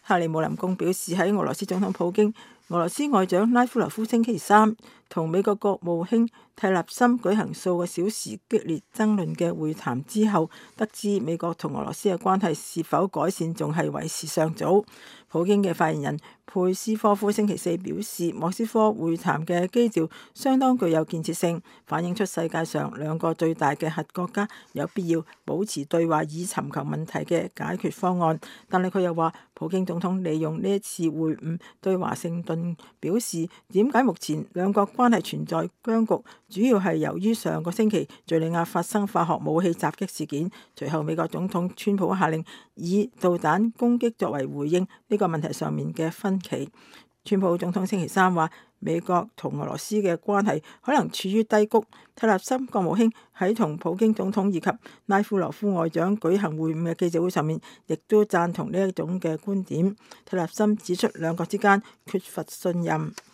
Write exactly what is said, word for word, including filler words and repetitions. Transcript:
克里姆林宮表示，喺俄羅斯總統普京、俄羅斯外長拉夫羅夫星期三同美國國務卿蒂勒森舉行數個小時激烈爭論嘅會談之後，得知美國同俄羅斯嘅關係是否改善仲係為時尚早。普京嘅發言人佩斯科夫星期四表示，莫斯科會談嘅基調相當具有建設性，反映出世界上兩個最大嘅核國家有必要保持對話以尋求問題嘅解決方案。但係佢又話，普京總統利用呢一次會晤對華盛頓表示，點解目前兩國關係存在僵局，主要係由於上個星期敘利亞發生化學武器襲擊事件，隨後美國總統川普下令以導彈攻擊作為回應呢個問題上面嘅分歧。川普總統星期三話，美國同俄羅斯嘅關係可能處於低谷。蒂勒森國務卿喺同普京總統以及拉夫羅夫外長舉行會晤嘅記者會上面，亦都贊同呢一種嘅觀點。蒂勒森指出，兩國之間缺乏信任。